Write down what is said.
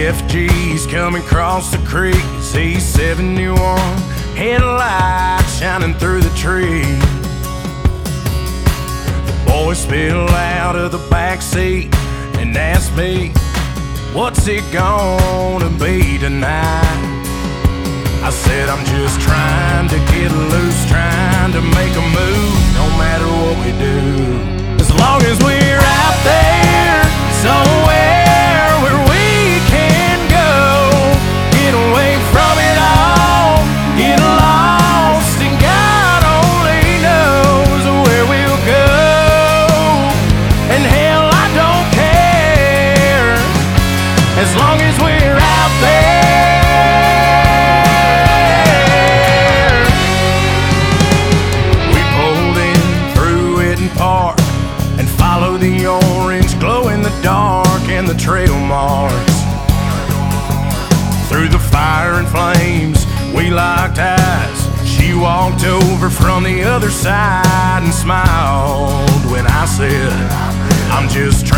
EFG's coming across the creek. Z71 headlight shining through the tree. The boys spill out of the back seat and ask me, what's it gonna be tonight? I said I'm just trying to get loose, trying to make a move, no matter what we do. As long as we're out there somewhere where we can go, get away from it all, get lost, and God only knows where we'll go. And hell, I don't care, as long as we're out there. We pulled in through Witten Park and follow the orange glow in the dark and the trail marks. Through the fire and flames, we locked eyes. She walked over from the other side and smiled when I said, I'm just